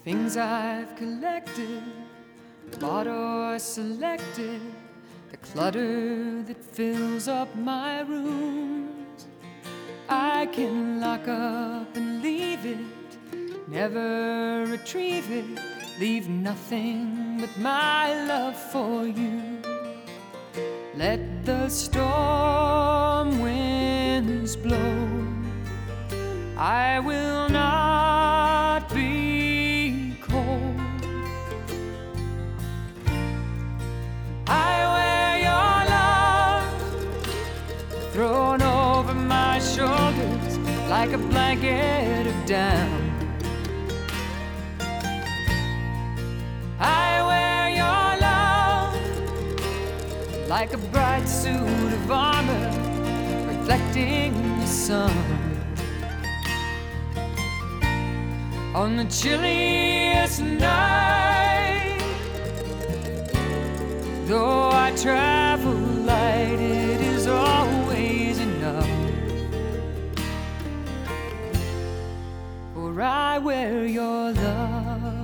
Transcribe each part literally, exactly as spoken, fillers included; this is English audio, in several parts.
things I've collected, bought or selected, the clutter that fills up my rooms. I can lock up and leave it, never retrieve it, leave nothing but my love for you. Let the storm winds blow, I will not be cold. I wear your love thrown over my shoulders like a blanket of down. I wear your love like a bright suit of armor reflecting the sun. On the chilliest night, though I travel light, it is always enough, for I wear your love.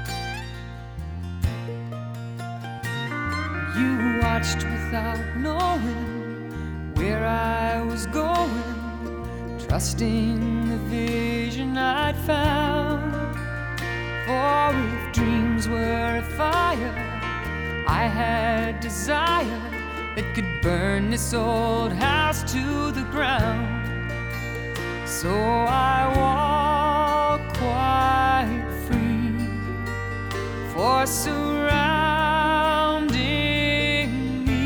You watched without knowing where I was going, trusting the vision I'd found. For if dreams were a fire, I had desire that could burn this old house to the ground. So I walk quite free, for surrounding me.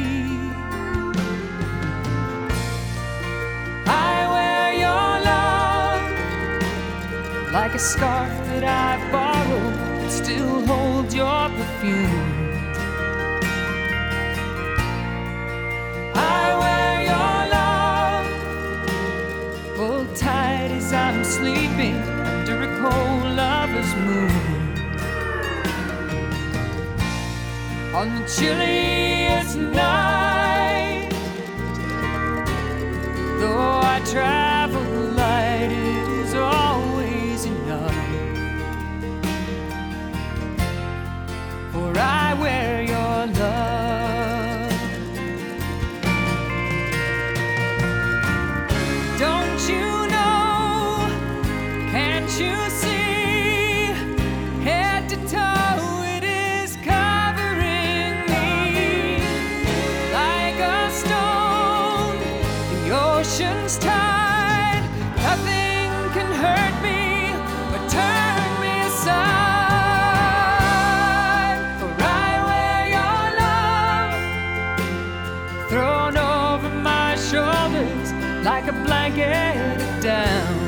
I wear your love like a scarf that I borrowed, that still holds your perfume. I wear your love pulled tight as I'm sleeping under a cold lover's moon. On the chilliest night, though I travel light, it is always enough, for I wear your love. Don't you know, can't you see, head to toe it is covering me like a stone. The ocean's tide, nothing can hurt me but turn me aside, for I wear your love thrown over my shoulders like a blanket of down.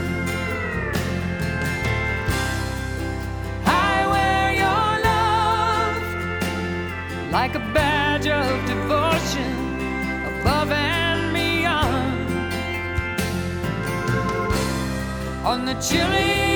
I wear your love like a badge of devotion above and beyond. On the chilly